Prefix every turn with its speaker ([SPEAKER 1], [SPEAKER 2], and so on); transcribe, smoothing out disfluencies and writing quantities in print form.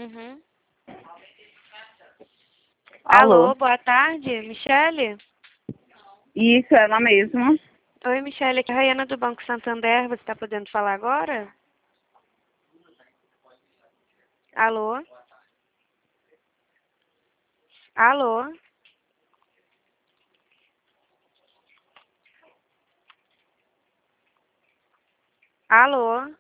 [SPEAKER 1] Uhum.
[SPEAKER 2] Alô?
[SPEAKER 1] Alô, boa tarde, Michele?
[SPEAKER 2] Isso, ela mesma.
[SPEAKER 1] Oi, Michele, aqui é a Rayana do Banco Santander. Você está podendo falar agora? Alô? Alô? Alô?